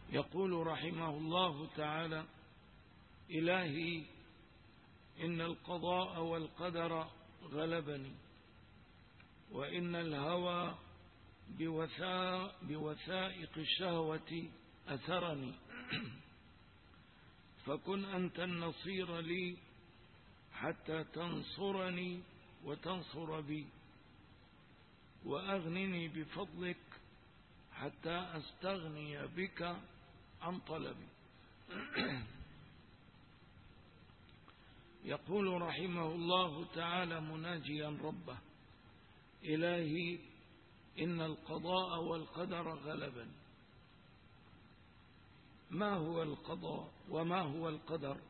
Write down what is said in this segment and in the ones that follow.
يقول رحمه الله تعالى: إلهي إن القضاء والقدر غلبني، وإن الهوى بوثائق الشهوة أثرني، فكن أنت النصير لي حتى تنصرني وتنصر بي، وأغنني بفضلك حتى أستغني بك عن طلبي. يقول رحمه الله تعالى مناجيا ربه: إلهي إن القضاء والقدر غلبني. ما هو القضاء وما هو القدر؟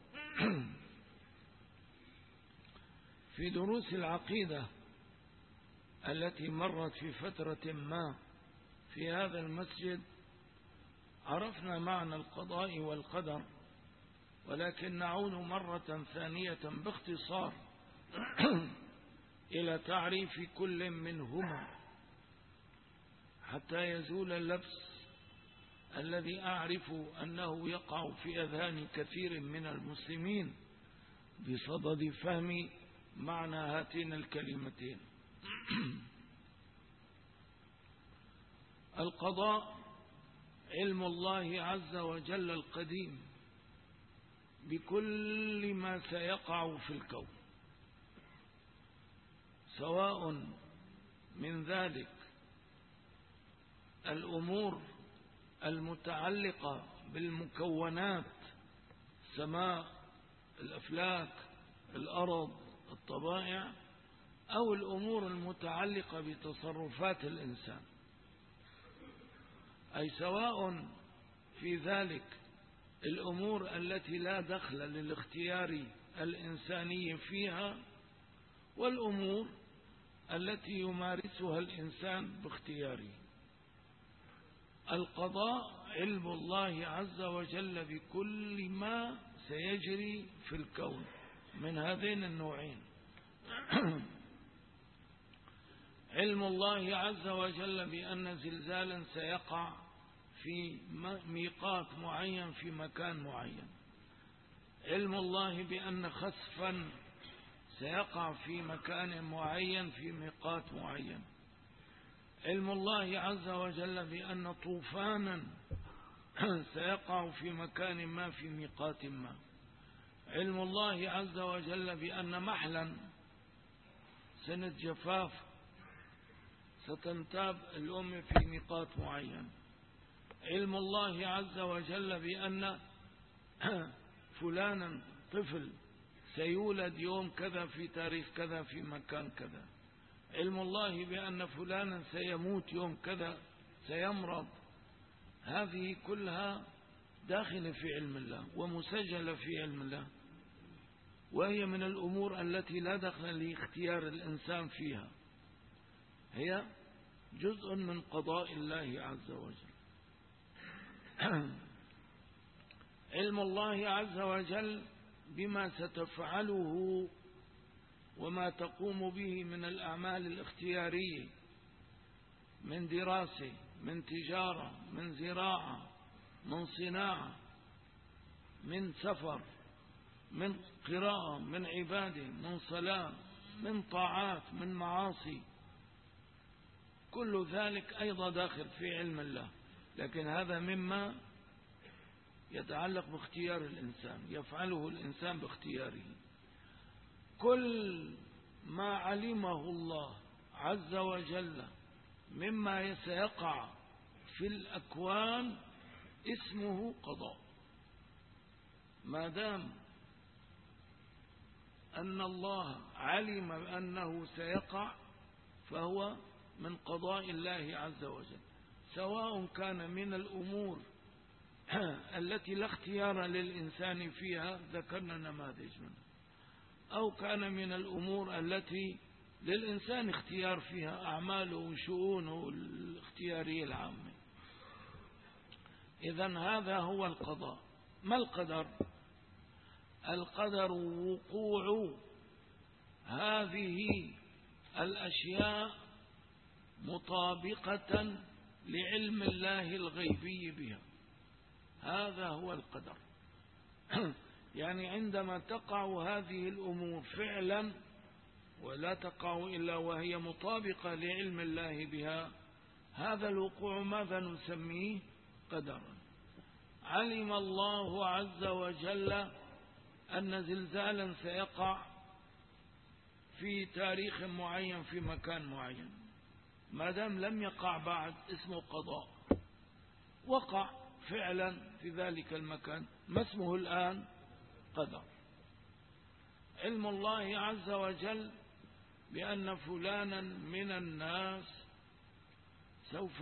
في دروس العقيدة التي مرت في فترة ما في هذا المسجد عرفنا معنى القضاء والقدر، ولكن نعود مرة ثانية باختصار إلى تعريف كل منهما حتى يزول اللبس الذي أعرف أنه يقع في أذهان كثير من المسلمين بصدد فهم معنى هاتين الكلمتين. القضاء علم الله عز وجل القديم بكل ما سيقع في الكون، سواء من ذلك الأمور المتعلقة بالمكونات، السماء، الأفلاك، الأرض، الطبائع، أو الأمور المتعلقة بتصرفات الإنسان، أي سواء في ذلك الأمور التي لا دخل للاختيار الإنساني فيها، والأمور التي يمارسها الإنسان باختياره. القضاء علم الله عز وجل بكل ما سيجري في الكون من هذين النوعين. علم الله عز وجل بأن زلزالا سيقع في ميقات معين في مكان معين، علم الله بأن خسفا سيقع في مكان معين في ميقات معين، علم الله عز وجل بأن طوفانا سيقع في مكان ما في ميقات ما، علم الله عز وجل بأن محلا سنة جفاف ستنتاب الأم في ميقات معين، علم الله عز وجل بأن فلانا طفل سيولد يوم كذا في تاريخ كذا في مكان كذا، علم الله بأن فلانا سيموت يوم كذا، سيمرض. هذه كلها داخلة في علم الله ومسجلة في علم الله، وهي من الأمور التي لا دخل لاختيار الإنسان فيها، هي جزء من قضاء الله عز وجل. علم الله عز وجل بما ستفعله وما تقوم به من الأعمال الاختيارية، من دراسة، من تجارة، من زراعة، من صناعة، من سفر، من قراءة، من عبادة، من صلاة، من طاعات، من معاصي، كل ذلك أيضا داخل في علم الله، لكن هذا مما يتعلق باختيار الإنسان، يفعله الإنسان باختياره. كل ما علمه الله عز وجل مما سيقع في الأكوان اسمه قضاء، ما دام أن الله علم أنه سيقع فهو من قضاء الله عز وجل، سواء كان من الأمور التي لا اختيار للإنسان فيها، ذكرنا نماذج منها، أو كان من الأمور التي للإنسان اختيار فيها، أعماله وشؤونه الاختيارية العامة. إذن هذا هو القضاء. ما القدر؟ القدر وقوع هذه الأشياء مطابقة لعلم الله الغيبي بها، هذا هو القدر. يعني عندما تقع هذه الأمور فعلا ولا تقع إلا وهي مطابقة لعلم الله بها، هذا الوقوع ماذا نسميه؟ قدرا. علم الله عز وجل أن زلزالا سيقع في تاريخ معين في مكان معين، ما دام لم يقع بعد اسمه قضاء. وقع فعلا في ذلك المكان، ما اسمه الآن؟ قدر. علم الله عز وجل بأن فلانا من الناس سوف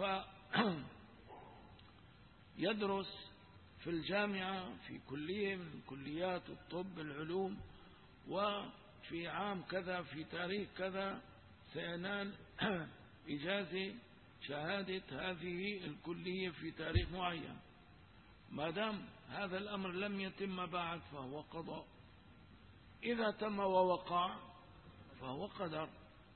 يدرس في الجامعة في كلية من كليات الطب العلوم، وفي عام كذا في تاريخ كذا سينال إجازة شهادة هذه الكلية في تاريخ معين. ما دام هذا الأمر لم يتم بعد فهو قضاء، إذا تم ووقع فهو قدر.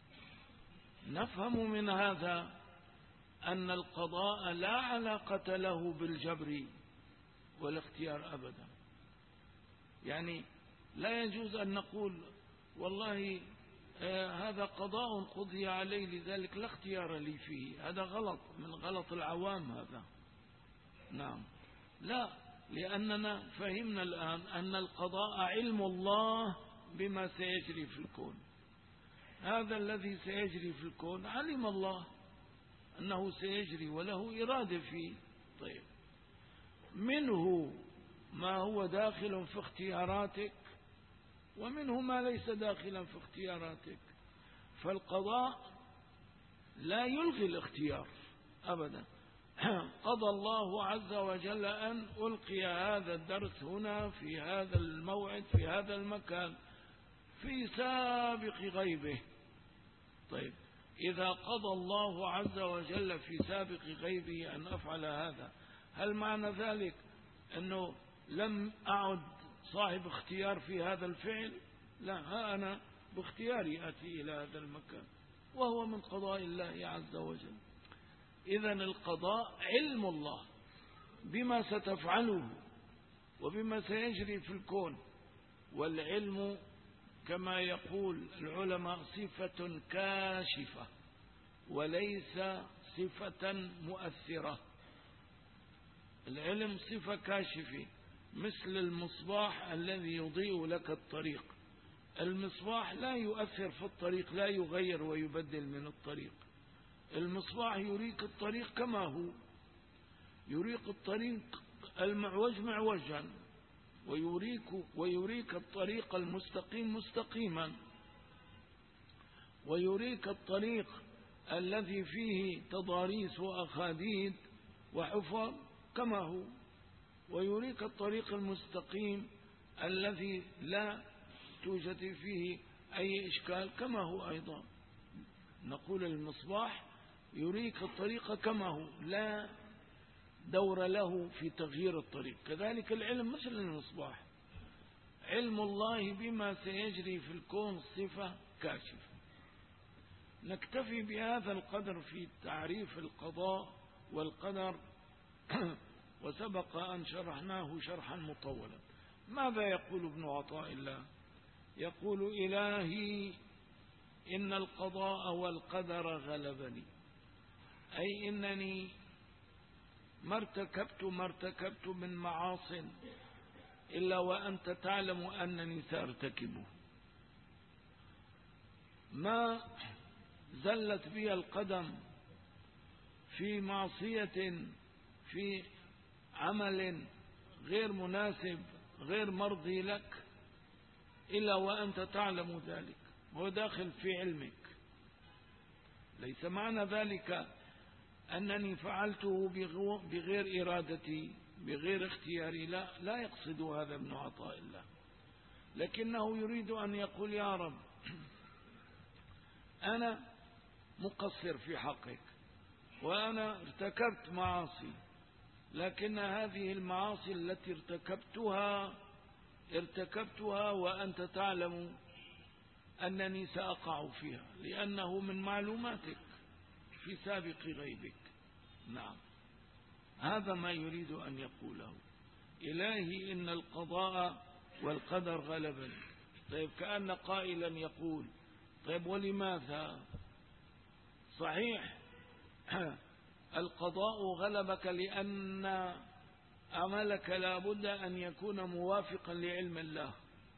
نفهم من هذا أن القضاء لا علاقة له بالجبر والاختيار أبدا. يعني لا يجوز أن نقول والله هذا قضاء قضي عليه لذلك لا اختيار لي فيه، هذا غلط من غلط العوام هذا. نعم، لا، لأننا فهمنا الآن أن القضاء علم الله بما سيجري في الكون. هذا الذي سيجري في الكون علم الله أنه سيجري وله إرادة فيه. طيب، منه ما هو داخل في اختياراتك ومنه ما ليس داخلا في اختياراتك، فالقضاء لا يلغي الاختيار أبدا. قضى الله عز وجل أن ألقي هذا الدرس هنا في هذا الموعد في هذا المكان في سابق غيبه. طيب، إذا قضى الله عز وجل في سابق غيبه أن أفعل هذا، هل معنى ذلك أنه لم أعد صاحب اختيار في هذا الفعل؟ لا، ها أنا باختياري أتي إلى هذا المكان، وهو من قضاء الله عز وجل. إذن القضاء علم الله بما ستفعله وبما سيجري في الكون، والعلم كما يقول العلماء صفة كاشفة وليس صفة مؤثرة. العلم صفة كاشفة، مثل المصباح الذي يضيء لك الطريق. المصباح لا يؤثر في الطريق، لا يغير ويبدل من الطريق. المصباح يريك الطريق كما هو، يريك الطريق المعوج معوجا، ويريك الطريق المستقيم مستقيما، ويريك الطريق الذي فيه تضاريس وأخاديد وحفر كما هو، ويريك الطريق المستقيم الذي لا توجد فيه أي إشكال كما هو أيضا. نقول المصباح يريك الطريق كما هو، لا دور له في تغيير الطريق. كذلك العلم مثل المصباح، علم الله بما سيجري في الكون صفة كاشفة. نكتفي بهذا القدر في تعريف القضاء والقدر، وسبق أن شرحناه شرحا مطولا. ماذا يقول ابن عطاء الله؟ يقول: إلهي إن القضاء والقدر غلبني، أي إنني ما ارتكبت من معاصٍ إلا وأنت تعلم أنني سأرتكبه. ما زلت بي القدم في معصية، في عمل غير مناسب غير مرضي لك، إلا وأنت تعلم ذلك، هو داخل في علمك. ليس معنى ذلك أنني فعلته بغير إرادتي بغير اختياري، لا يقصد هذا ابن عطاء الله، لكنه يريد أن يقول: يا رب، أنا مقصر في حقك وأنا ارتكبت معاصي، لكن هذه المعاصي التي ارتكبتها وأنت تعلم أنني سأقع فيها، لأنه من معلوماتك في سابق غيبك. نعم، هذا ما يريد أن يقوله. إلهي إن القضاء والقدر غلبني. طيب كأن قائلا يقول طيب ولماذا؟ صحيح القضاء غلبك لأن عملك لا بد أن يكون موافقا لعلم الله.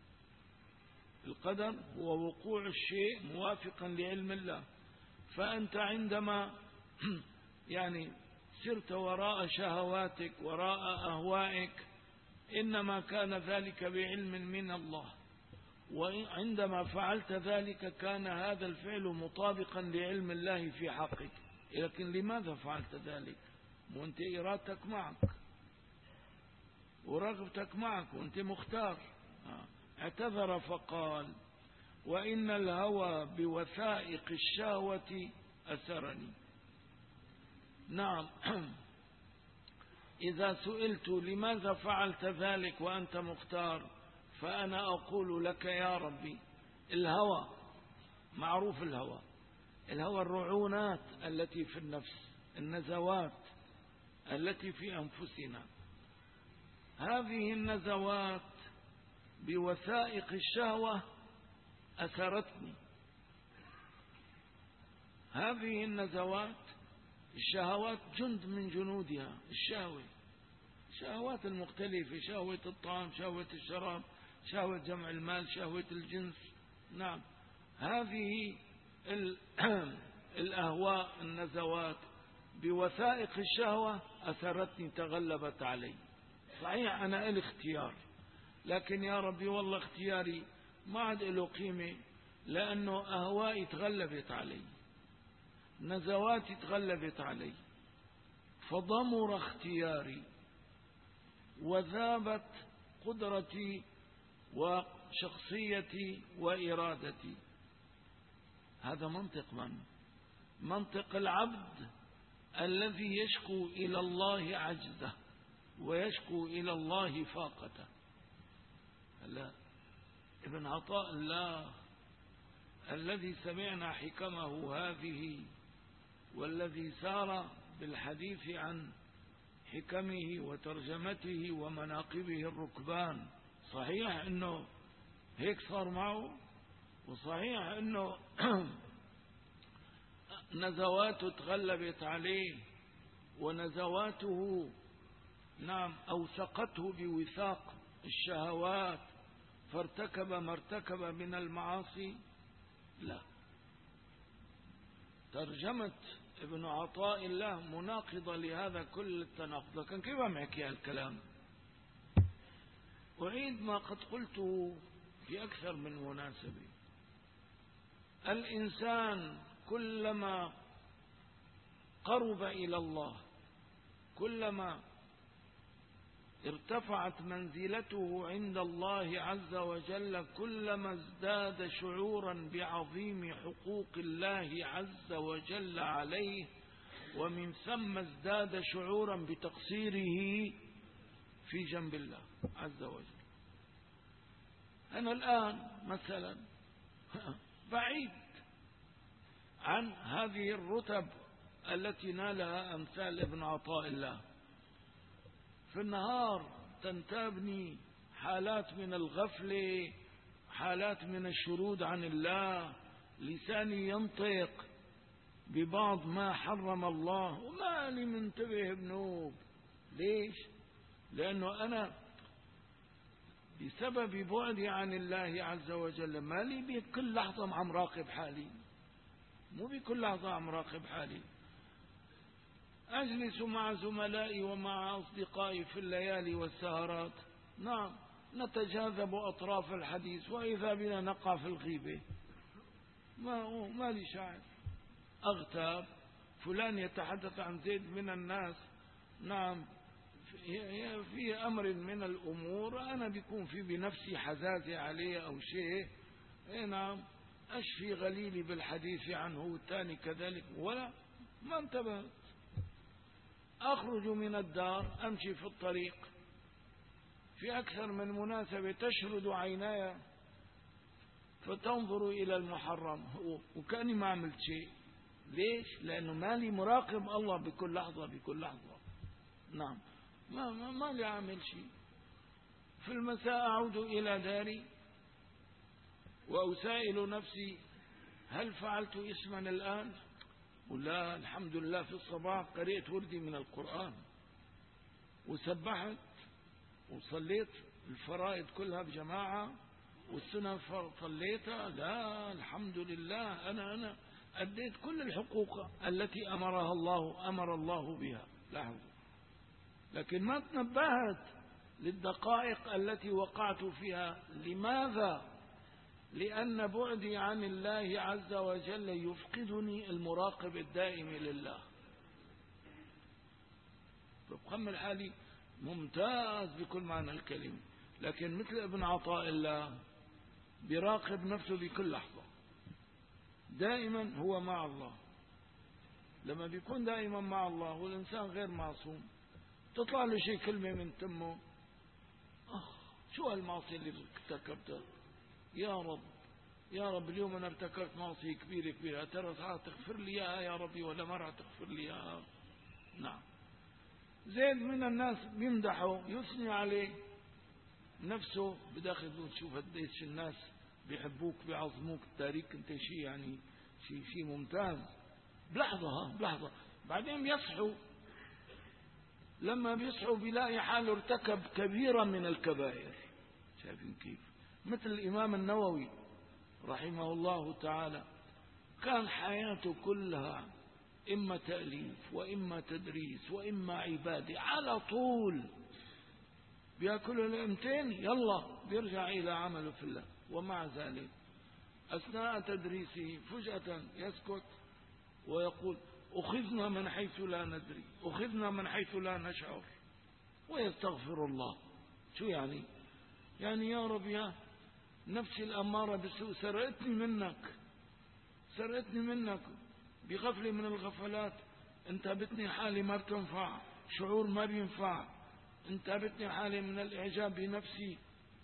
القدر هو وقوع الشيء موافقا لعلم الله. فأنت عندما يعني سرت وراء شهواتك وراء أهوائك إنما كان ذلك بعلم من الله، وعندما فعلت ذلك كان هذا الفعل مطابقا لعلم الله في حقك. لكن لماذا فعلت ذلك وانت إرادتك معك ورغبتك معك وانت مختار؟ اعتذر فقال وإن الهوى بوثائق الشهوة أسرني. نعم إذا سئلت لماذا فعلت ذلك وأنت مختار فأنا أقول لك يا ربي الهوى معروف، الهوى الرعونات التي في النفس، النزوات التي في أنفسنا، هذه النزوات بوثائق الشهوة أسرتني. هذه النزوات الشهوات جند من جنودها الشهوات المختلفة، شهوة الطعام، شهوة الشراب، شهوة جمع المال، شهوة الجنس. نعم هذه الأهواء النزوات بوثائق الشهوة أثرتني، تغلبت علي. صحيح أنا إلي اختيار، لكن يا ربي والله اختياري ما عاد له قيمة، لأنه أهوائي تغلبت علي، نزواتي تغلبت علي، فضمر اختياري وذابت قدرتي وشخصيتي وإرادتي. هذا منطق من؟ منطق العبد الذي يشكو إلى الله عجزه ويشكو إلى الله فاقته. لا، ابن عطاء الله الذي سمعنا حكمه هذه والذي سار بالحديث عن حكمه وترجمته ومناقبه الركبان، صحيح انه هيك صار معه، وصحيح انه نزواته تغلبت عليه، ونزواته نعم أوثقته بوثاق الشهوات فارتكب ما ارتكب من المعاصي. لا، ترجمة ابن عطاء الله مناقضة لهذا كل التناقض. لكن كيف أحكي هالكلام؟ أعيد ما قد قلته في أكثر من مناسبة. الإنسان كلما قرب إلى الله، كلما ارتفعت منزلته عند الله عز وجل، كلما ازداد شعورا بعظيم حقوق الله عز وجل عليه، ومن ثم ازداد شعورا بتقصيره في جنب الله عز وجل. أنا الآن مثلا بعيد عن هذه الرتب التي نالها أمثال ابن عطاء الله. في النهار تنتابني حالات من الغفلة، حالات من الشرود عن الله، لساني ينطق ببعض ما حرم الله وما لي منتبه بنوب. ليش؟ لأنه أنا بسبب بعدي عن الله عز وجل ما لي بكل لحظة عم راقب حالي، مو بكل لحظة عم راقب حالي. أجلس مع زملائي ومع أصدقائي في الليالي والسهرات، نعم نتجاذب أطراف الحديث وإذا بنا نقع في الغيبة. ما لي شاعر، أغتاب فلان يتحدث عن زيد من الناس، نعم في أمر من الأمور أنا بيكون في بنفسي حزازة عليه أو شيء، نعم أشفي غليلي بالحديث عنه والثاني كذلك، ولا ما انتبهت. أخرج من الدار أمشي في الطريق في أكثر من مناسبة تشرد عيناي فتنظر إلى المحرم وكأني ما عملت شيء. ليش؟ لأنه مالي مراقب الله بكل لحظة بكل لحظة. نعم ما لي عامل شيء. في المساء أعود إلى داري وأسائل نفسي هل فعلت اسما الآن؟ ولا الحمد لله في الصباح قرأت وردي من القرآن وسبحت وصليت الفرائض كلها بجماعة والسنة صليتها. لا الحمد لله أنا أديت كل الحقوق التي أمر الله بها. لاحظوا، لكن ما تنبهت للدقائق التي وقعت فيها. لماذا؟ لأن بعدي عن الله عز وجل يفقدني المراقب الدائم لله. فبخمل حالي ممتاز بكل معنى الكلمة، لكن مثل ابن عطاء الله بيراقب نفسه بكل لحظة، دائما هو مع الله. لما بيكون دائما مع الله والإنسان غير معصوم تطلع له شيء كلمة من تمه، شو هالمعصية اللي ارتكبتها؟ يا رب اليوم أنا ارتكبت معصية كبيرة، ترى تغفر لي إياها يا ربي ولا ما راح تغفر لي إياها؟ نعم. زيد من الناس بيمدحه يثني عليه نفسه بداخل تشوف قديش الناس بيحبوك بيعظموك، التاريخ انت شيء يعني شيء ممتاز. بلحظة بعدين بيصحوا، لما بيصحوا بيلاقي حاله ارتكب كبيرة من الكبائر. شايفين كيف؟ مثل الإمام النووي رحمه الله تعالى كان حياته كلها إما تأليف وإما تدريس وإما عبادة، على طول بيأكل الامتين يلا بيرجع إلى عمله في الله. ومع ذلك أثناء تدريسه فجأة يسكت ويقول أخذنا من حيث لا ندري، أخذنا من حيث لا نشعر، ويستغفر الله. شو يعني يا رب يا نفسي الأمارة بالسوء سرقتني منك بغفلة من الغفلات، انتابتني حالي ما بتنفع، شعور ما بينفع، انتابتني حالي من الإعجاب بنفسي.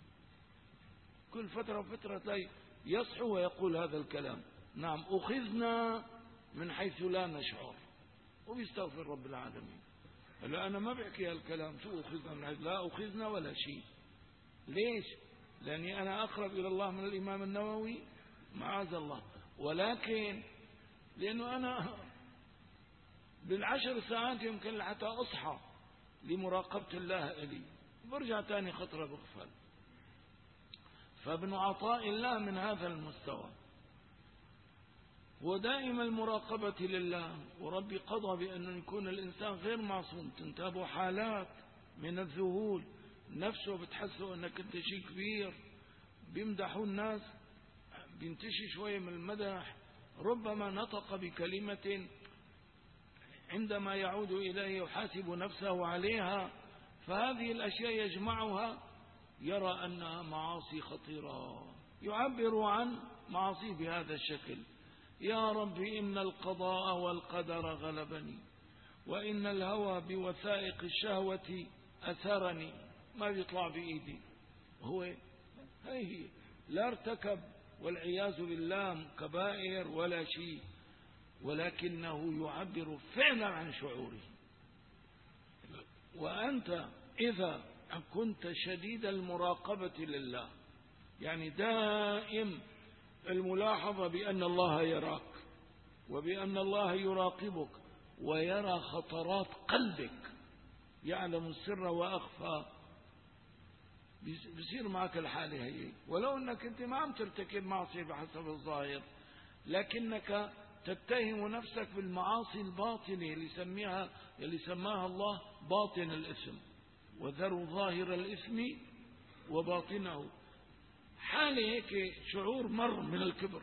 كل فترة وفترة يصحو ويقول هذا الكلام. نعم، أخذنا من حيث لا نشعر، وبيستغفر رب العالمين. هلا أنا ما بحكي هالكلام، شو أخذنا من حيث؟ لا أخذنا ولا شيء. ليش؟ لأني أنا أقرب إلى الله من الإمام النووي معاذ الله، ولكن لأنه أنا بالعشر ساعات يمكن حتى أصحى لمراقبة الله إلي، برجع تاني خطرة بغفل. فابن عطاء الله من هذا المستوى ودائما المراقبة لله. وربي قضى بأن يكون الإنسان غير معصوم، تنتابه حالات من الذهول، نفسه بتحسه أنك أنت شيء كبير، بيمدحوا الناس بينتشي شوية من المدح، ربما نطق بكلمة عندما يعود إليه يحاسب نفسه عليها، فهذه الأشياء يجمعها يرى أنها معاصي خطيرة، يعبر عن معاصي بهذا الشكل: يا رب إن القضاء والقدر غلبني، وإن الهوى بوثائق الشهوة أثرني. ما بيطلع بإيدي، هو هي لا ارتكب والعياذ بالله كبائر ولا شيء، ولكنه يعبر فعلا عن شعوره. وأنت إذا كنت شديد المراقبة لله، يعني دائم الملاحظة بأن الله يراك وبأن الله يراقبك ويرى خطرات قلبك، يعلم السر وأخفى، بيصير معك الحالة هي. ولو أنك أنت ما عم ترتكب معصية بحسب الظاهر، لكنك تتهم نفسك بالمعاصي الباطنة اللي سماها الله باطن الإثم، وذروا ظاهر الإثم وباطنه. حالة هيك شعور مر من الكبر،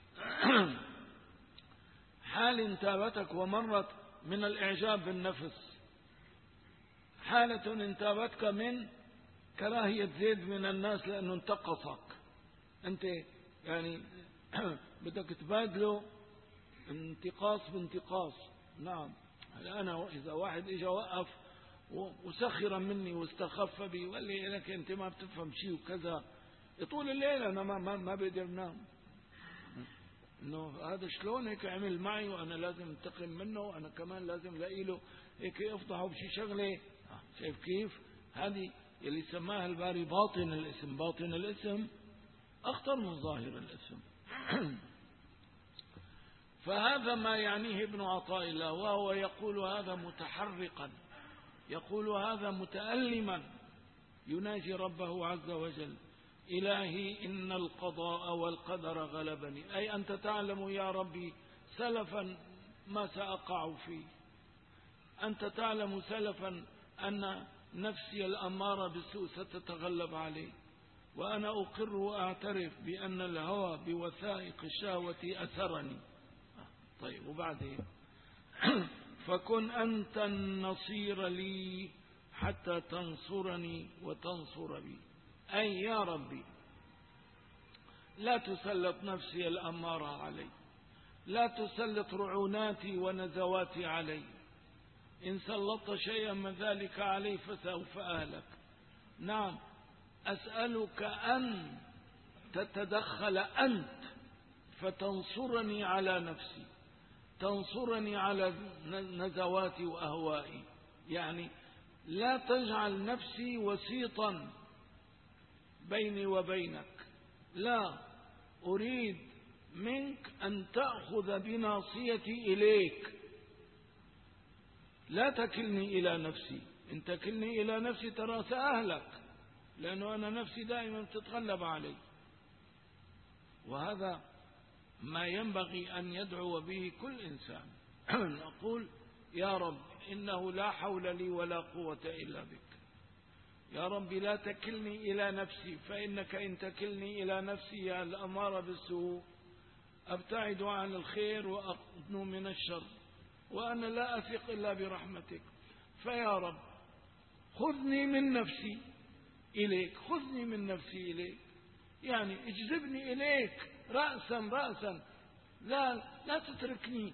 حالة انتابتك ومرت من الإعجاب بالنفس، حالة انتابتك من كراهية زيد من الناس لأنه انتقصك، أنت يعني بدك تبادله انتقاص بانتقاص. نعم، أنا إذا واحد إجا وقف وسخر مني واستخف بي وقال لي لك أنت ما بتفهم شيء وكذا، طول الليل أنا ما بقدر نام، إنه هذا شلون هيك عمل معي وأنا لازم انتقم منه، وأنا كمان لازم لاقي له هيك أفضحه بشي شغلة. شايف كيف؟ هذه اللي سماها الباري باطن الاسم. باطن الاسم أخطر من ظاهر الاسم. فهذا ما يعنيه ابن عطاء الله، وهو يقول هذا متحرقا، يقول هذا متألما، يناجي ربه عز وجل: إلهي إن القضاء والقدر غلبني. أي أنت تعلم يا ربي سلفا ما سأقع فيه، أنت تعلم سلفا أن نفسي الأمارة بالسوء ستتغلب عليه، وأنا أقر وأعترف بأن الهوى بوثائق الشهوة أثرني. طيب وبعدين فكن أنت النصير لي حتى تنصرني وتنصر بي. أي يا ربي لا تسلط نفسي الأمارة علي، لا تسلط رعوناتي ونزواتي علي، إن سلطت شيئا من ذلك علي فسوف أهلك. نعم، أسألك أن تتدخل أنت فتنصرني على نفسي، تنصرني على نزواتي وأهوائي، يعني لا تجعل نفسي وسيطا بيني وبينك، لا، أريد منك أن تأخذ بناصيتي إليك، لا تكلني إلى نفسي. إن تكلني إلى نفسي ترى سأهلك، لأنه أنا نفسي دائما تتغلب علي. وهذا ما ينبغي أن يدعو به كل إنسان. نقول يا رب إنه لا حول لي ولا قوة إلا بك. يا رب لا تكلني إلى نفسي، فإنك إن تكلني إلى نفسي يا الأمارة بالسوء أبتعد عن الخير وأقنو من الشر، وأنا لا أثق إلا برحمتك. فيا رب خذني من نفسي إليك، خذني من نفسي إليك، يعني اجذبني إليك رأسا رأسا، لا تتركني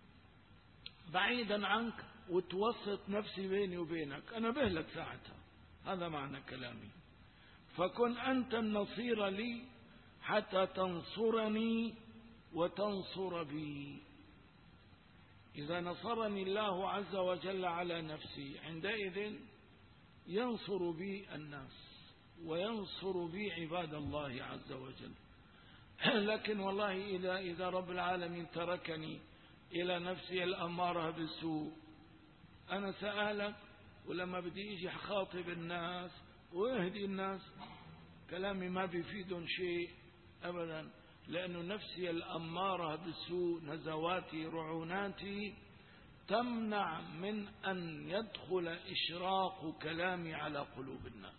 بعيدا عنك وتوسط نفسي بيني وبينك، أنا بهلك ساعتها. هذا معنى كلامي. فكن أنت النصير لي حتى تنصرني وتنصر بي. إذا نصرني الله عز وجل على نفسي عندئذ ينصر بي الناس وينصر بي عباد الله عز وجل. لكن والله إذا رب العالمين تركني إلى نفسي الأمارة بالسوء أنا سألك، ولما بدي يجي خاطب الناس ويهدي الناس كلامي ما بيفيدهم شيء أبدا، لأنه نفسي الأمارة بالسوء نزواتي رعوناتي تمنع من أن يدخل إشراق كلامي على قلوب الناس.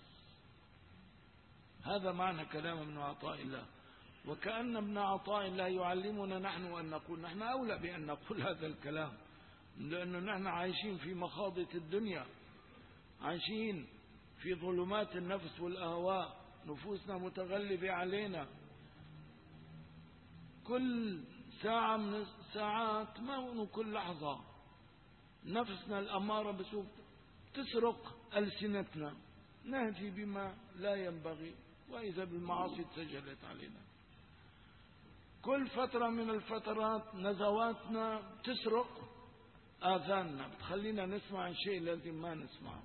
هذا معنى كلام ابن عطاء الله. وكأن ابن عطاء الله يعلمنا نحن أن نقول، نحن أولى بأن نقول هذا الكلام، لأنه نحن عايشين في مخاضة الدنيا، عايشين في ظلمات النفس والأهواء، نفوسنا متغلبة علينا، كل ساعة من الساعات ما كل لحظة نفسنا الأمارة بسوء تسرق ألسنتنا، نهدي بما لا ينبغي، وإذا بالمعاصي تسجلت علينا. كل فترة من الفترات نزواتنا تسرق آذاننا، بتخلينا نسمع شيء لازم ما نسمعه.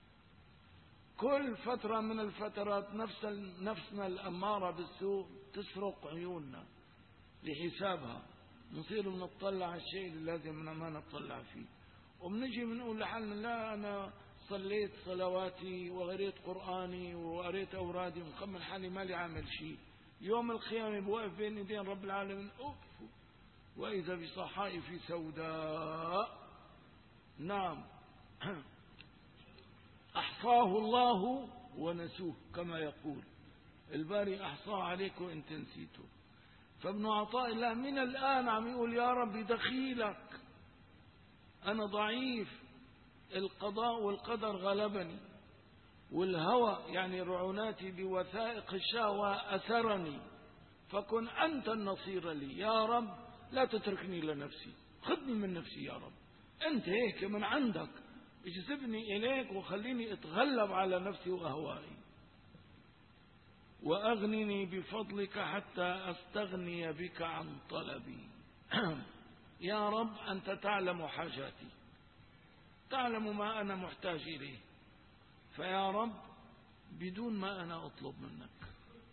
كل فترة من الفترات نفسنا الأمارة بالسوء تسرق عيوننا لحسابها، نصير بنطلع على الشيء اللي لازم ما نطلع فيه، وبنجي بنقول لحالنا لا أنا صليت صلواتي وقريت قرآني وقريت أورادي ومخمن حالي مالي عامل شيء، يوم القيامة بوقف بين يدين رب العالمين أوف وإذا بصحائف سوداء. نعم، أحصاه الله ونسوه كما يقول الباري، أحصاه عليك وإنت نسيته. فابن عطاء الله من الآن عم يقول يا ربي دخيلك، أنا ضعيف، القضاء والقدر غلبني، والهوى يعني رعوناتي بوثائق الشهوة أثرني، فكن أنت النصير لي يا رب، لا تتركني لنفسي، خذني من نفسي يا رب، أنت هيك من عندك اجذبني إليك وخليني أتغلب على نفسي وأهوائي، وأغنني بفضلك حتى أستغني بك عن طلبي. يا رب أنت تعلم حاجاتي، تعلم ما أنا محتاج إليه، فيا رب بدون ما أنا أطلب منك.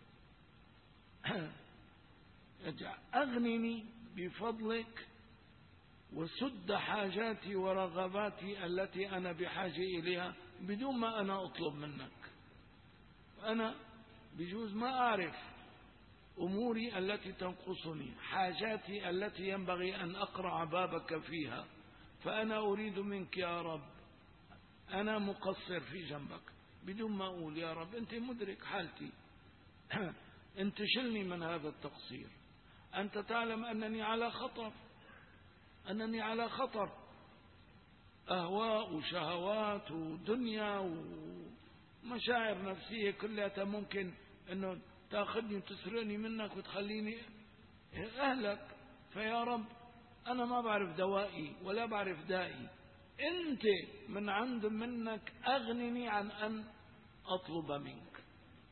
أغنني بفضلك وسد حاجاتي ورغباتي التي أنا بحاجة إليها بدون ما أنا أطلب منك. أنا بجوز ما أعرف أموري التي تنقصني، حاجاتي التي ينبغي أن أقرع بابك فيها، فأنا أريد منك يا رب، أنا مقصر في جنبك، بدون ما أقول يا رب أنت مدرك حالتي، أنت شلني من هذا التقصير، أنت تعلم أنني على خطر، أنني على خطر، أهواء وشهوات ودنيا ومشاعر نفسية كلها ممكن أنه تأخذني وتسرقني منك وتخليني أهلك. فيا رب أنا ما بعرف دوائي ولا بعرف دائي، أنت من عند منك أغنني عن أن أطلب منك.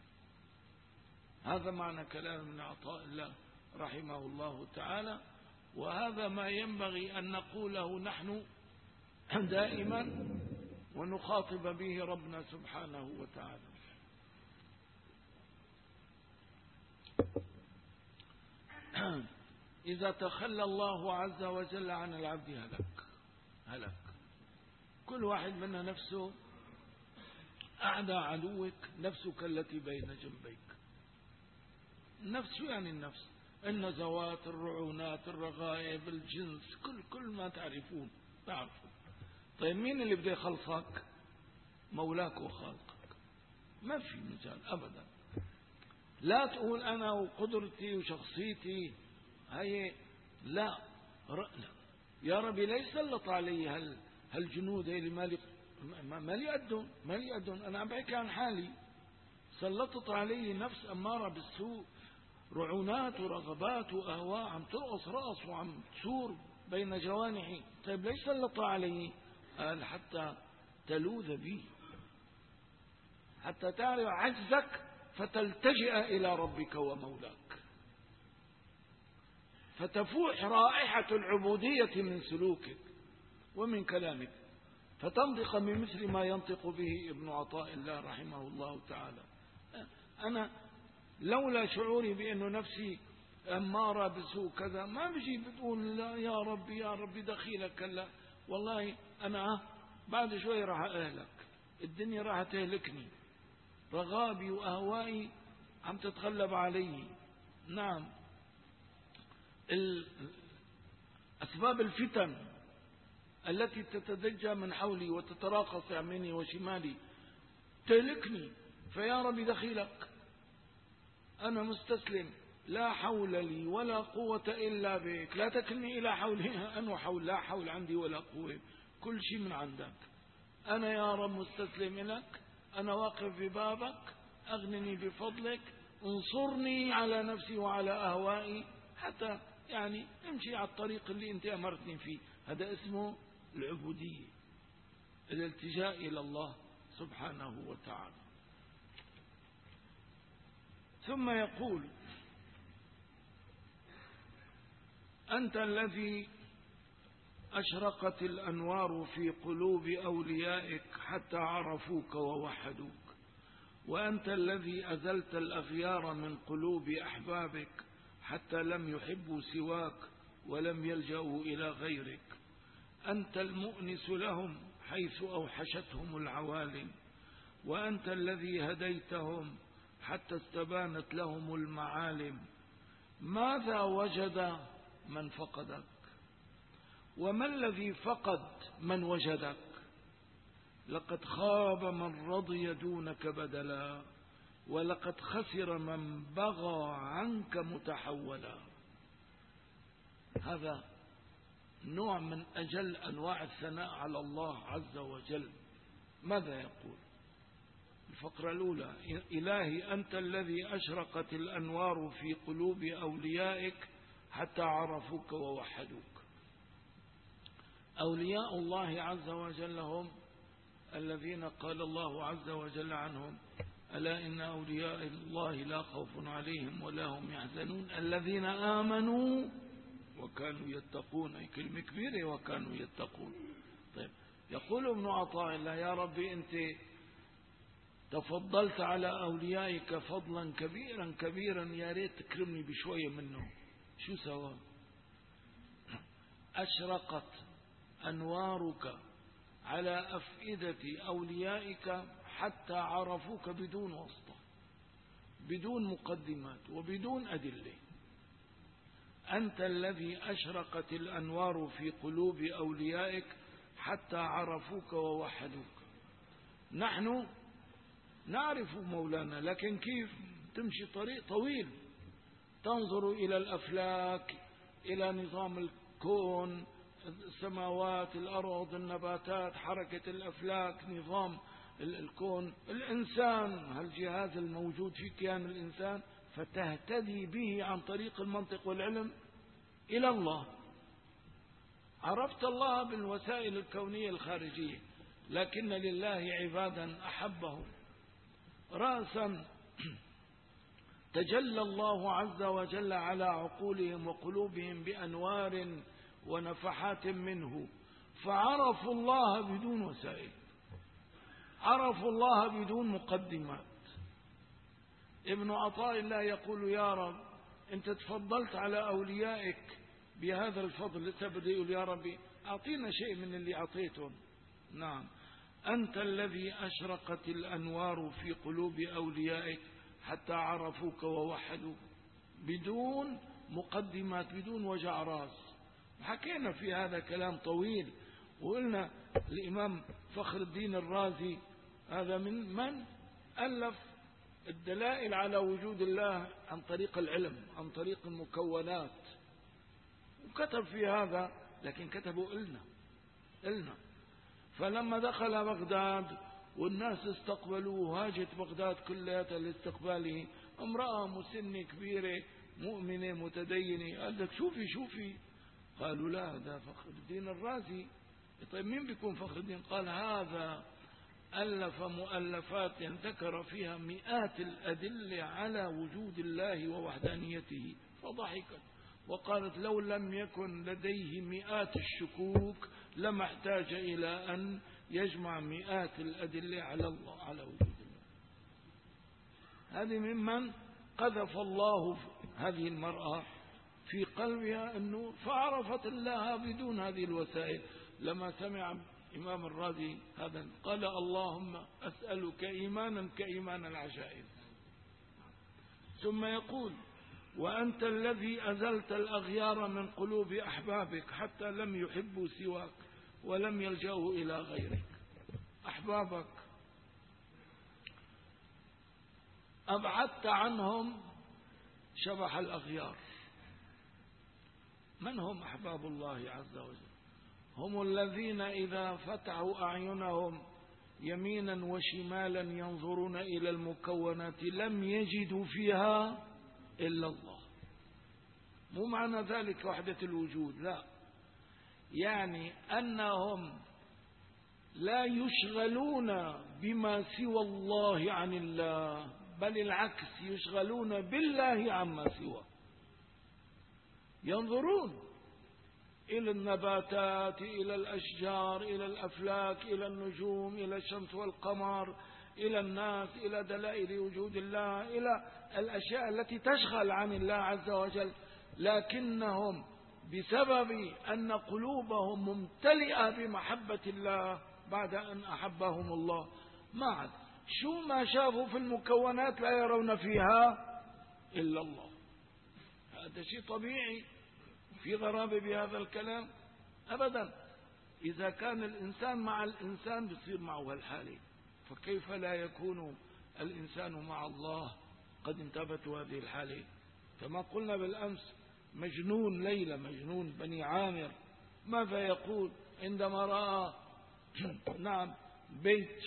هذا معنى كلام ابن عطاء الله رحمه الله تعالى، وهذا ما ينبغي أن نقوله نحن دائما ونخاطب به ربنا سبحانه وتعالى. إذا تخلى الله عز وجل عن العبد هلك. كل واحد منا نفسه أعدى عدوك نفسك التي بين جنبيك. النفس يعني النفس، النزوات، الرعونات، الرغائب، الجنس، كل ما تعرفون تعرفون. طيب مين اللي بده يخلصك؟ مولاك وخالقك. ما في مجال أبدا. لا تقول أنا وقدرتي وشخصيتي هي، لا يا ربي ليس سلط علي هالجنود اللي ما لي أدون أنا عم بحكي عن حالي. سلطت علي نفس أمارة بالسوء، رعونات ورغبات وأهواء عم ترقص رأس وعم تسور بين جوانحي. طيب ليش سلط علي؟ قال حتى تلوذ بي، حتى تعرف عجزك فتلتجئ إلى ربك ومولاك، فتفوح رائحة العبودية من سلوكك ومن كلامك، فتنطق بمثل ما ينطق به ابن عطاء الله رحمه الله تعالى. أنا لولا شعوري بأن نفسي أمارة بسوء كذا ما بجي بتقول لا يا ربي يا ربي دخيلك. لا والله أنا بعد شوي راح أهلك، الدنيا راح تهلكني، رغابي وأهوائي عم تتغلب علي. نعم، أسباب الفتن التي تتدجى من حولي وتتراقص يميني وشمالي تهلكني، فيا ربي دخيلك، أنا مستسلم، لا حول لي ولا قوة إلا بك، لا تكلني إلى حولها أنا حول، لا حول عندي ولا قوة، كل شيء من عندك. أنا يا رب مستسلم لك، أنا واقف ببابك، أغنني بفضلك، انصرني على نفسي وعلى أهوائي حتى يعني امشي على الطريق اللي أنت أمرتني فيه. هذا اسمه العبودية، الالتجاء إلى الله سبحانه وتعالى. ثم يقول أنت الذي أشرقت الأنوار في قلوب أوليائك حتى عرفوك ووحدوك، وأنت الذي أزلت الأغيار من قلوب أحبابك حتى لم يحبوا سواك ولم يلجأوا إلى غيرك. أنت المؤنس لهم حيث أوحشتهم العوالم، وأنت الذي هديتهم حتى استبانت لهم المعالم. ماذا وجد من فقدك؟ وما الذي فقد من وجدك؟ لقد خاب من رضي دونك بدلا، ولقد خسر من بغى عنك متحولا. هذا نوع من أجل أنواع الثناء على الله عز وجل. ماذا يقول؟ الفقرة الأولى: إلهي أنت الذي أشرقت الأنوار في قلوب أوليائك حتى عرفوك ووحدوك. أولياء الله عز وجل هم الذين قال الله عز وجل عنهم: ألا إن أولياء الله لا خوف عليهم ولا هم يحزنون الذين آمنوا وكانوا يتقون. كلمة كبيرة، وكانوا يتقون. طيب، يقول ابن عطاء الله: يا ربي أنت تفضلت على أوليائك فضلا كبيرا كبيرا، يا ريت تكرمني بشوية منه. شو سوى؟ أشرقت أنوارك على أفئدة أوليائك حتى عرفوك بدون واسطة، بدون مقدمات وبدون أدلة. أنت الذي أشرقت الأنوار في قلوب أوليائك حتى عرفوك ووحدوك. نحن نعرف مولانا، لكن كيف؟ تمشي طريق طويل، تنظر إلى الأفلاك، إلى نظام الكون، السماوات، الأرض، النباتات، حركة الأفلاك، نظام الكون، الإنسان، هالجهاز الموجود في كيان الإنسان، فتهتدي به عن طريق المنطق والعلم إلى الله. عرفت الله بالوسائل الكونية الخارجية، لكن لله عبادا أحبهم رأسا تجلى الله عز وجل على عقولهم وقلوبهم بأنوار ونفحات منه، فعرفوا الله بدون وسائل، عرفوا الله بدون مقدمات. ابن عطاء الله يقول: يا رب أنت تفضلت على أوليائك بهذا الفضل، لسه بده يقول: يا ربي أعطينا شيء من اللي أعطيتهم. نعم، أنت الذي أشرقت الأنوار في قلوب أوليائك حتى عرفوك ووحدوك بدون مقدمات، بدون وجع راس. حكينا في هذا كلام طويل، وقلنا الإمام فخر الدين الرازي هذا من ألف الدلائل على وجود الله عن طريق العلم، عن طريق المكونات، وكتب في هذا، لكن كتبوا إلنا. فلما دخل بغداد والناس استقبلوه، هاجت بغداد كلها لاستقباله، امرأة مسنة كبيرة مؤمنة متدينة، قال لك: شوفي. قالوا: لا، هذا فخر الدين الرازي. طيب مين بيكون فخر الدين؟ قال: هذا ألف مؤلفات ذكر فيها مئات الأدلة على وجود الله ووحدانيته. فضحكت وقالت: لو لم يكن لديه مئات الشكوك لما احتاج إلى أن يجمع مئات الأدلة على الله، على وجود الله. هذه ممن قذف الله هذه المرأة في قلبها النور، فعرفت الله بدون هذه الوسائل. لما سمع إمام الرازي هذا قال: اللهم أسألك إيمانا كإيمان العجائز. ثم يقول: وأنت الذي أزلت الأغيار من قلوب أحبابك حتى لم يحبوا سواك ولم يلجأوا إلى غيرك. أحبابك أبعدت عنهم شبح الأغيار. من هم أحباب الله عز وجل؟ هم الذين إذا فتحوا أعينهم يمينا وشمالا ينظرون إلى المكونات لم يجدوا فيها إلا الله. مو معنى ذلك وحدة الوجود، لا، يعني أنهم لا يشغلون بما سوى الله عن الله، بل العكس، يشغلون بالله عما سواه. ينظرون إلى النباتات، إلى الأشجار، إلى الأفلاك، إلى النجوم، إلى الشمس والقمر، إلى الناس، إلى دلائل وجود الله، إلى الأشياء التي تشغل عن الله عز وجل، لكنهم بسبب أن قلوبهم ممتلئة بمحبة الله بعد أن أحبهم الله، ما عاد شو ما شافوا في المكونات لا يرون فيها إلا الله. هذا شيء طبيعي، في غرابة بهذا الكلام؟ أبدا. إذا كان الإنسان مع الإنسان بيصير معه هالحالة، فكيف لا يكون الإنسان مع الله قد انتابت هذه الحالة؟ كما قلنا بالأمس، مجنون ليلى، مجنون بني عامر، ماذا يقول عندما رأى نعم بيت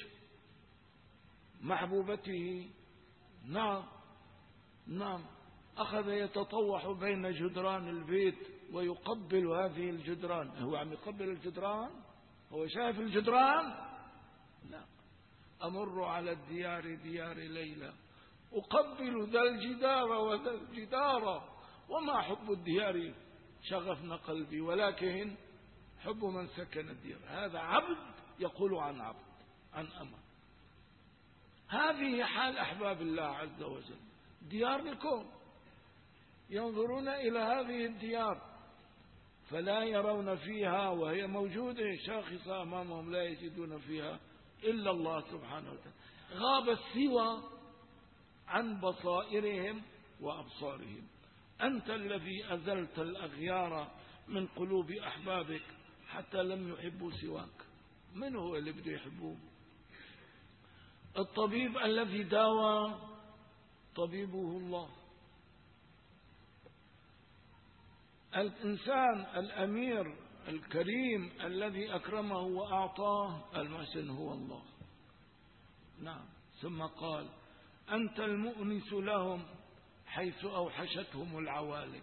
محبوبته؟ نعم أخذ يتطوح بين جدران البيت ويقبل هذه الجدران. هو عم يقبل الجدران؟ هو شايف الجدران؟ لا. أمر على الديار، ديار ليلى، أقبل ذا الجدار وذا الجدار، وما حب الديار شغفنا قلبي، ولكن حب من سكن الديار. هذا عبد يقول عن عبد، عن أمة. هذه حال أحباب الله عز وجل. ديار الكون ينظرون إلى هذه الديار فلا يرون فيها وهي موجودة شاخصة أمامهم، لا يجدون فيها إلا الله سبحانه وتعالى. غاب السوى عن بصائرهم وأبصارهم. أنت الذي أزلت الأغيار من قلوب أحبابك حتى لم يحبوا سواك. من هو اللي بده يحبوه؟ الطبيب الذي داوى طبيبه الله. الإنسان الأمير الكريم الذي أكرمه وأعطاه المحسن هو الله. نعم. ثم قال أنت المؤنس لهم حيث أوحشتهم العوالم.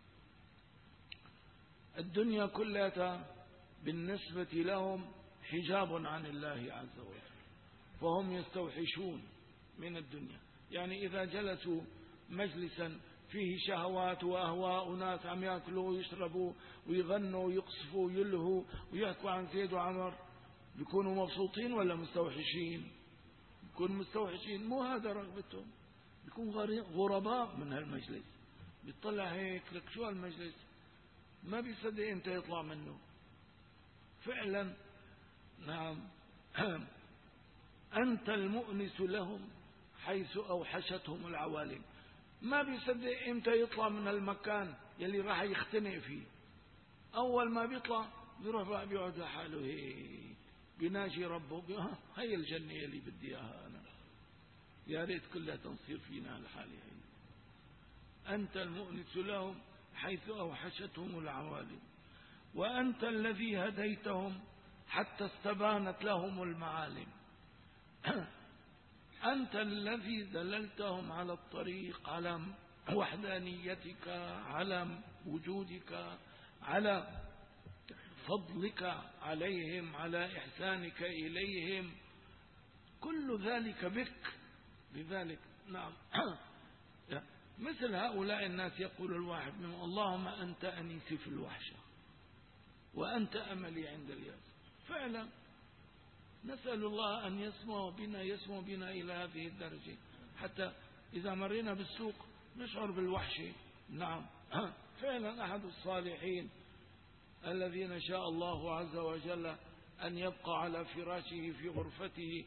الدنيا كلها بالنسبة لهم حجاب عن الله عز وجل، فهم يستوحشون من الدنيا. يعني إذا جلسوا مجلسا فيه شهوات وأهواء، ناس عم يأكلوا ويشربوا ويغنوا ويقصفوا ويلهوا ويحكوا عن زيد وعمر، بيكونوا مبسوطين ولا مستوحشين؟ بيكونوا مستوحشين. مو هذا رغبتهم، بيكون غرباء من هالمجلس. بيطلع هيك لك شو هالمجلس، ما بيصدق انت يطلع منه فعلا. نعم. أنت المؤنس لهم حيث أوحشتهم العوالم. ما بيصدق امتى يطلع من المكان يلي راح يختنق فيه. أول ما بيطلع بيروح بقى بيقعد لحاله هيك بيناجي ربه، هي الجنة يلي بدي إياها أنا، يا ريت كلها تنصير فينا الحالة هي. أنت المؤنس لهم حيث أوحشتهم العوالم، وأنت الذي هديتهم حتى استبانت لهم المعالم. أنت الذي دللتهم على الطريق، على وحدانيتك، على وجودك، على فضلك عليهم، على إحسانك إليهم، كل ذلك بك. لذلك نعم مثل هؤلاء الناس يقول الواحد منهم اللهم أنت أنيسي في الوحشة وأنت أملي عند اليأس. فعلا نسأل الله أن يسمو بنا إلى هذه الدرجة، حتى إذا مرينا بالسوق نشعر بالوحشة. نعم. فعلا أحد الصالحين الذين شاء الله عز وجل أن يبقى على فراشه في غرفته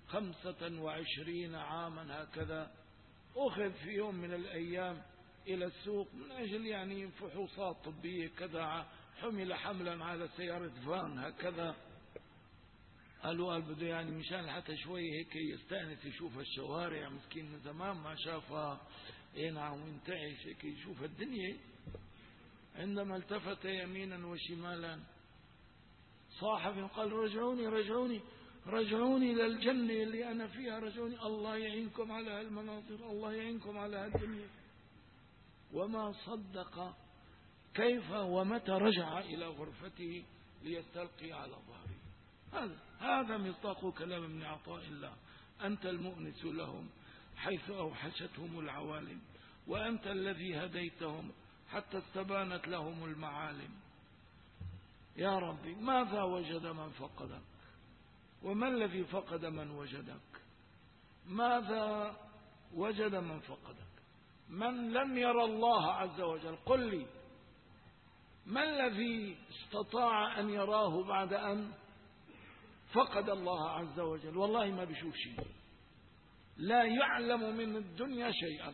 25 عاما هكذا، أخذ في يوم من الأيام إلى السوق من أجل يعني فحوصات طبية كذا، حمل حملا على سيارة فان هكذا. قال بده يعني مشان حتى شوي هيك يستأنس يشوف الشوارع، مسكين من زمان ما شافها. نعم. وينتعش هيك يشوف الدنيا. عندما التفت يمينا وشمالا صاحب قال رجعوني رجعوني رجعوني للجنة اللي أنا فيها، رجعوني. الله يعينكم على هالمناظر، الله يعينكم على هالدنيا. وما صدق كيف ومتى رجع إلى غرفته ليستلقي على ظهره. هذا مصداق كلام ابن عطاء الله. أنت المؤنس لهم حيث أوحشتهم العوالم، وأنت الذي هديتهم حتى استبانت لهم المعالم. يا ربي ماذا وجد من فقدك، وما الذي فقد من وجدك؟ ماذا وجد من فقدك؟ من لم يرى الله عز وجل، قل لي ما الذي استطاع أن يراه بعد أن فقد الله عز وجل؟ والله ما بيشوف شيء، لا يعلم من الدنيا شيئا،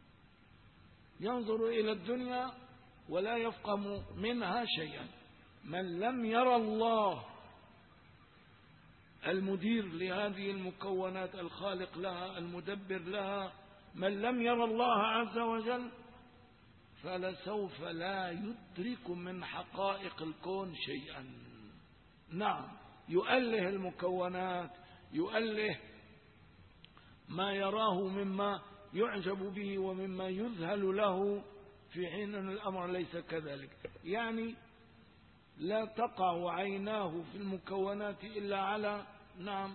ينظر إلى الدنيا ولا يفقم منها شيئا. من لم يرى الله المدير لهذه المكونات، الخالق لها، المدبر لها، من لم يرى الله عز وجل فلسوف لا يدرك من حقائق الكون شيئا. نعم. يؤله المكونات، يؤله ما يراه مما يعجب به ومما يذهل له، في حين أن الأمر ليس كذلك. يعني لا تقع عيناه في المكونات إلا على نعم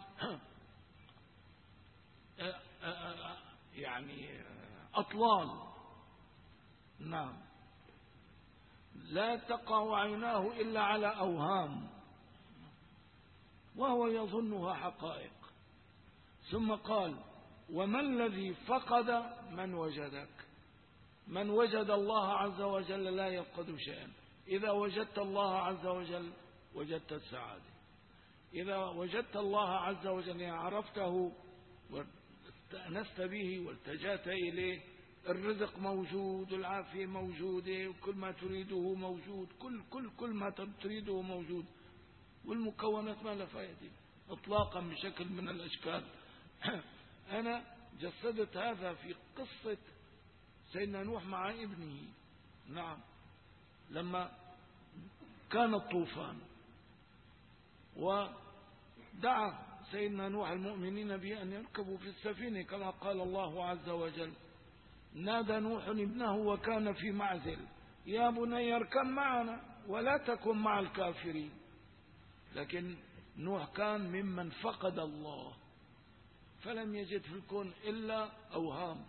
يعني أطلال. نعم. لا تقع عيناه إلا على أوهام وهو يظنها حقائق. ثم قال وما الذي فقد من وجدك؟ من وجد الله عز وجل لا يفقد شيئا. إذا وجدت الله عز وجل وجدت السعادة. إذا وجدت الله عز وجل يعني عرفته واستأنست به والتجأت إليه، الرزق موجود، العافية موجودة، وكل ما تريده موجود، كل ما تريده موجود، والمكونات ما لها فائدة إطلاقا بشكل من الأشكال. أنا جسدت هذا في قصة سيدنا نوح مع ابنه. نعم، لما كان الطوفان ودعا سيدنا نوح المؤمنين بأن يركبوا في السفينة كما قال الله عز وجل، نادى نوح ابنه وكان في معزل يا بني اركب معنا ولا تكن مع الكافرين. لكن نوح كان ممن فقد الله، فلم يجد في الكون إلا أوهام،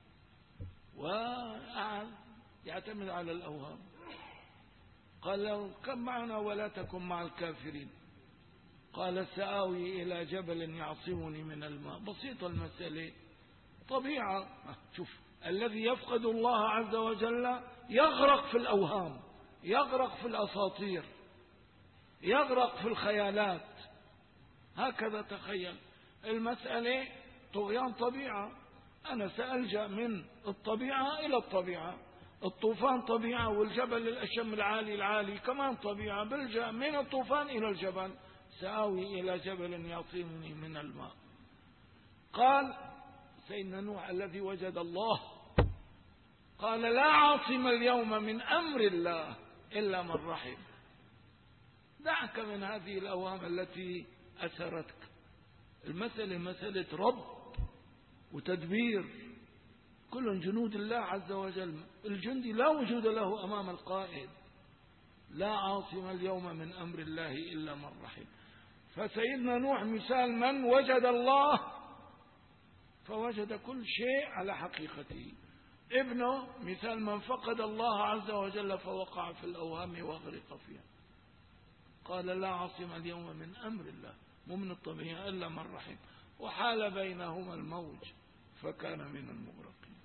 ويعتمد على الأوهام. قال له اركب معنا ولا تكن مع الكافرين. قال سآوي إلى جبل يعصمني من الماء. بسيطة المسألة، طبيعة. شوف، الذي يفقد الله عز وجل يغرق في الأوهام، يغرق في الأساطير، يغرق في الخيالات. هكذا تخيل المسألة طغيان طبيعة. أنا سألجأ من الطبيعة إلى الطبيعة. الطوفان طبيعة، والجبل الأشم العالي كمان طبيعة. بلجأ من الطوفان إلى الجبل. سآوي إلى جبل يعصمني من الماء. قال سيدنا نوح الذي وجد الله قال لا عاصم اليوم من أمر الله إلا من رحم. دعك من هذه الأوهام التي أسرتك. المسألة مسألة رب وتدبير، كل جنود الله عز وجل. الجندي لا وجود له أمام القائد. لا عاصم اليوم من أمر الله إلا من رحم. فسيدنا نوح مثال من وجد الله فوجد كل شيء على حقيقته. ابنه مثال من فقد الله عز وجل فوقع في الأوهام وغرق فيها. قال لا عاصم اليوم من أمر الله، مو من الطبيعة، إلا من رحم. وحال بينهما الموج فكان من المغرقين.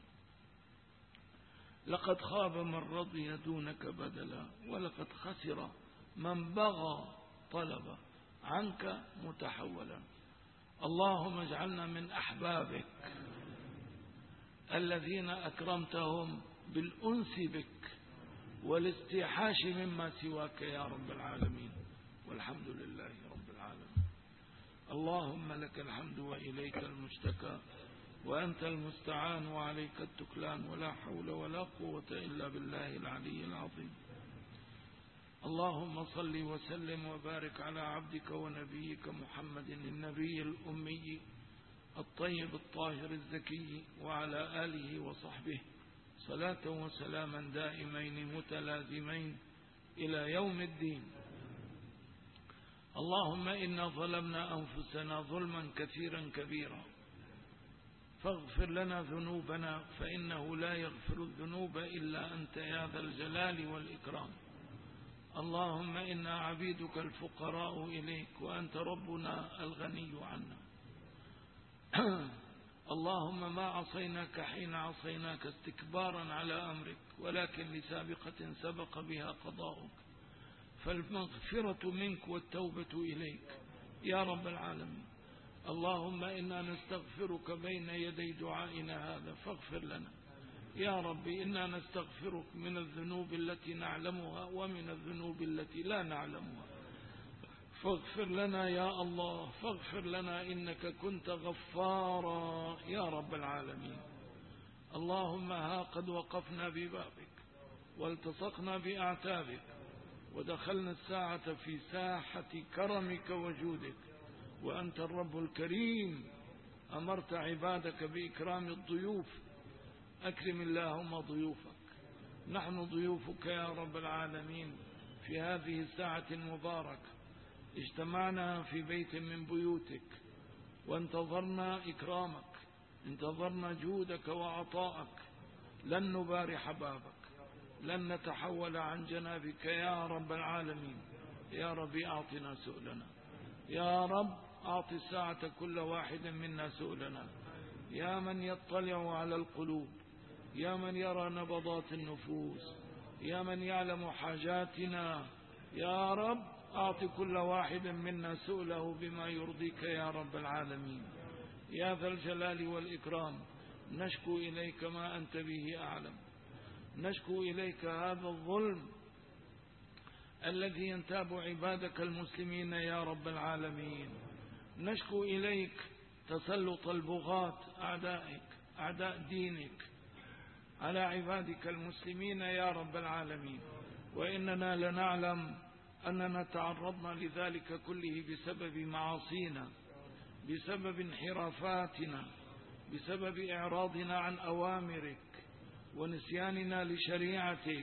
لقد خاب من رضي دونك بدلا ولقد خسر من بغى طلبا عنك متحولا. اللهم اجعلنا من أحبابك الذين أكرمتهم بالأنس بك والاستيحاش مما سواك يا رب العالمين، والحمد لله رب العالمين. اللهم لك الحمد وإليك المشتكى وأنت المستعان وعليك التكلان، ولا حول ولا قوة إلا بالله العلي العظيم. اللهم صل وسلم وبارك على عبدك ونبيك محمد النبي الأمي الطيب الطاهر الزكي وعلى آله وصحبه صلاة وسلاما دائمين متلازمين إلى يوم الدين. اللهم إنا ظلمنا أنفسنا ظلما كثيرا كبيرا فاغفر لنا ذنوبنا فإنه لا يغفر الذنوب إلا أنت يا ذا الجلال والإكرام. اللهم إنا عبيدك الفقراء إليك وأنت ربنا الغني عنا. اللهم ما عصيناك حين عصيناك استكبارا على أمرك، ولكن لسابقة سبق بها قضاؤك، فالمغفرة منك والتوبة إليك يا رب العالمين. اللهم إنا نستغفرك بين يدي دعائنا هذا فاغفر لنا يا رب. إنا نستغفرك من الذنوب التي نعلمها ومن الذنوب التي لا نعلمها، فاغفر لنا يا الله، فاغفر لنا إنك كنت غفارا يا رب العالمين. اللهم ها قد وقفنا ببابك والتصقنا بأعتابك ودخلنا الساعة في ساحة كرمك وجودك، وأنت الرب الكريم أمرت عبادك بإكرام الضيوف. أكرم اللهم ضيوفك. نحن ضيوفك يا رب العالمين في هذه الساعة المباركة. اجتمعنا في بيت من بيوتك وانتظرنا إكرامك، انتظرنا جودك وعطاءك. لن نبارح بابك، لن نتحول عن جنابك يا رب العالمين. يا رب أعطنا سؤلنا، يا رب أعط الساعة كل واحد منا سؤلنا، يا من يطلع على القلوب، يا من يرى نبضات النفوس، يا من يعلم حاجاتنا، يا رب أعط كل واحد منا سؤله بما يرضيك يا رب العالمين. يا ذا الجلال والإكرام، نشكو إليك ما أنت به أعلم، نشكو إليك هذا الظلم الذي ينتاب عبادك المسلمين يا رب العالمين، نشكو إليك تسلط البغاة أعدائك أعداء دينك على عبادك المسلمين يا رب العالمين، وإننا لنعلم أننا تعرضنا لذلك كله بسبب معاصينا، بسبب انحرافاتنا، بسبب إعراضنا عن أوامرك ونسياننا لشريعتك،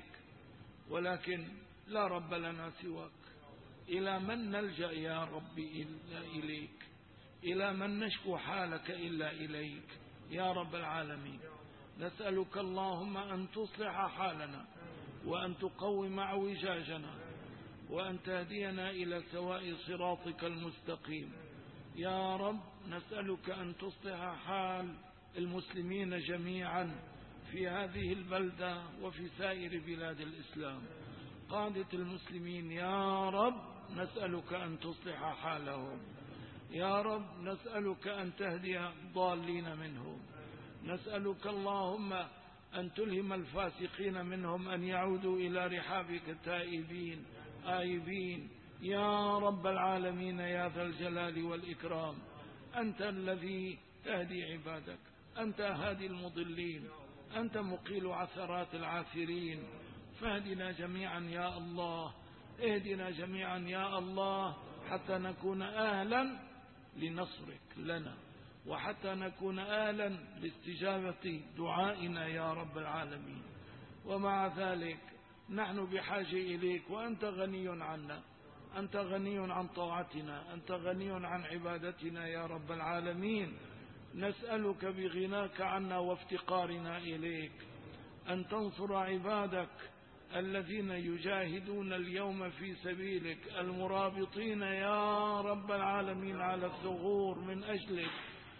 ولكن لا رب لنا سواك. إلى من نلجأ يا رب إلا إليك، إلى من نشكو حالك إلا إليك يا رب العالمين. نسألك اللهم أن تصلح حالنا، وأن تقوم اعوجاجنا، وأن تهدينا إلى سواء صراطك المستقيم يا رب. نسألك أن تصلح حال المسلمين جميعا في هذه البلدة وفي سائر بلاد الإسلام، قادة المسلمين يا رب نسألك أن تصلح حالهم يا رب، نسألك أن تهدي الضالين منهم، نسألك اللهم أن تلهم الفاسقين منهم أن يعودوا إلى رحابك تائبين آيبين يا رب العالمين. يا ذا الجلال والإكرام، أنت الذي تهدي عبادك، أنت هادي المضلين، أنت مقيل عثرات العاثرين، فاهدنا جميعا يا الله، اهدنا جميعا يا الله، حتى نكون أهلا لنصرك لنا، وحتى نكون أهلا لاستجابة دعائنا يا رب العالمين. ومع ذلك نحن بحاجة إليك، وأنت غني عنا، أنت غني عن طاعتنا، أنت غني عن عبادتنا يا رب العالمين. نسألك بغناك عنا وافتقارنا إليك أن تنصر عبادك الذين يجاهدون اليوم في سبيلك، المرابطين يا رب العالمين على الثغور من أجلك،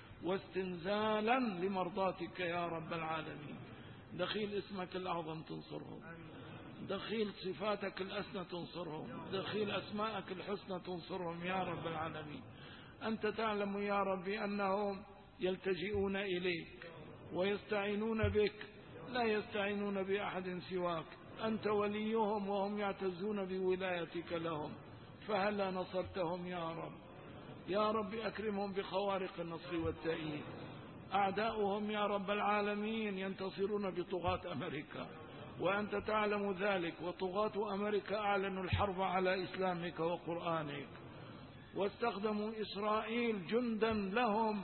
واستنزالا لمرضاتك يا رب العالمين. دخيل اسمك الأعظم تنصرهم، دخيل صفاتك الأسنى تنصرهم، دخيل أسماءك الحسنى تنصرهم يا رب العالمين. أنت تعلم يا ربي أنهم يلتجئون إليك ويستعينون بك، لا يستعينون بأحد سواك، أنت وليهم وهم يعتزون بولايتك لهم، فهلا نصرتهم يا رب. يا رب أكرمهم بخوارق النصر والتأييد. أعداؤهم يا رب العالمين ينتصرون بطغاة أمريكا، وأنت تعلم ذلك، وطغاة أمريكا أعلنوا الحرب على إسلامك وقرآنك، واستخدموا إسرائيل جندا لهم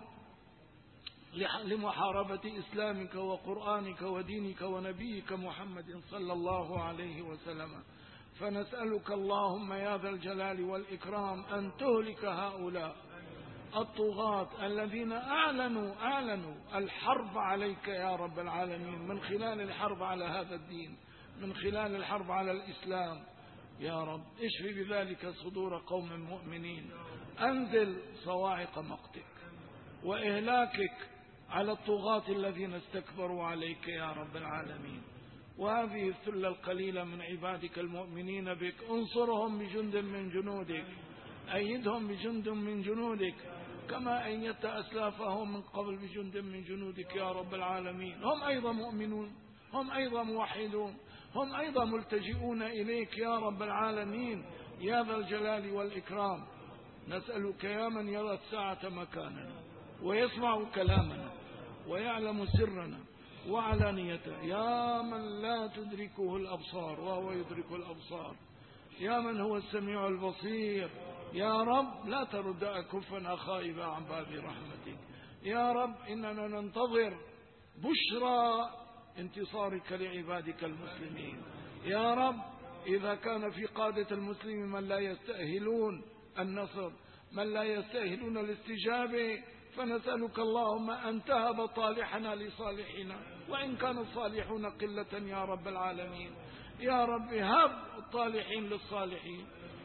لمحاربة إسلامك وقرآنك ودينك ونبيك محمد صلى الله عليه وسلم. فنسألك اللهم يا ذا الجلال والإكرام أن تهلك هؤلاء الطغاة الذين أعلنوا الحرب عليك يا رب العالمين، من خلال الحرب على هذا الدين، من خلال الحرب على الإسلام يا رب. اشفي بذلك صدور قوم مؤمنين، أنزل صواعق مقتك وإهلاكك على الطغاة الذين استكبروا عليك يا رب العالمين. وهذه الثلة القليلة من عبادك المؤمنين بك، انصرهم بجند من جنودك، أيدهم بجند من جنودك، كما أيدت أسلافهم من قبل بجند من جنودك يا رب العالمين. هم أيضا مؤمنون، هم أيضا موحدون، هم أيضا ملتجئون إليك يا رب العالمين يا ذا الجلال والإكرام. نسألك يا من يرى الساعة مكاننا ويسمع كلامنا ويعلم سرنا وعلانيته، يا من لا تدركه الأبصار وهو يدرك الأبصار، يا من هو السميع البصير. يا رب لا ترد أكفنا خائبا عن باب رحمتك يا رب. إننا ننتظر بشرى انتصارك لعبادك المسلمين يا رب. إذا كان في قادة المسلمين من لا يستأهلون النصر، من لا يستأهلون الاستجابة، فنسألك اللهم أن تهب طالحنا لصالحنا، وإن كان الصالحون قلة يا رب العالمين. يا رب هب الطالحين للصالحين،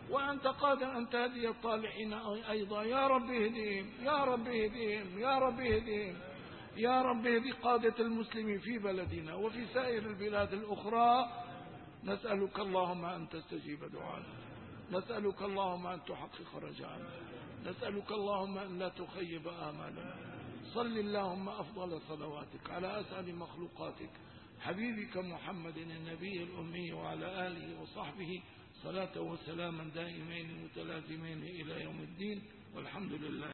وأنت قادر أن تهدي الطالحين أيضا. يا رب اهدهم، يا رب اهدهم، يا رب اهدهم، يا رب اهد قادة المسلمين في بلدنا وفي سائر البلاد الأخرى. نسألك اللهم أن تستجيب دعانا، نسألك اللهم أن تحقق رجاءنا، نسألك اللهم أن لا تخيب آمالنا. صل اللهم أفضل صلواتك على أسعد مخلوقاتك حبيبك محمد النبي الأمي وعلى آله وصحبه صلاة وسلاما دائمين متلازمين إلى يوم الدين، والحمد لله.